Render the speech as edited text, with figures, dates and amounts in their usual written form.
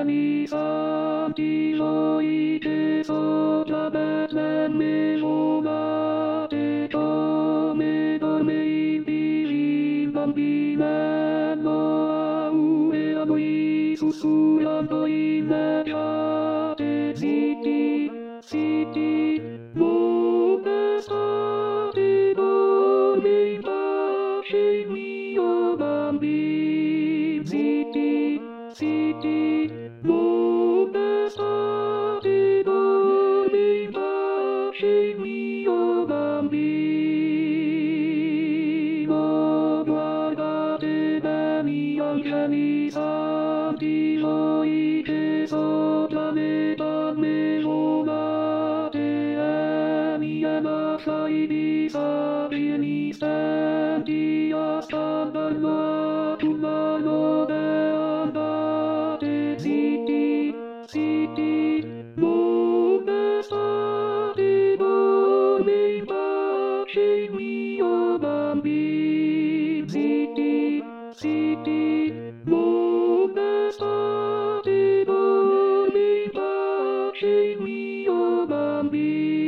anni santi suoi che sopra Betlemme giocate come dorme il bambinello a voi sussurrando inneggiate zitti, zitti, dove state dorme in pace il mio bambino, zitti, zitti, dove state dorme in pace il mio bambino, guardate bene gli angeli santi voi che sopra le palme volate e lasciai di sapere stenti a salvarlo a tulla dove andate zitti, zitti, dove state dorme in pace il mio bambino, zitti, zitti, dove state dorme in pace il mio bambino.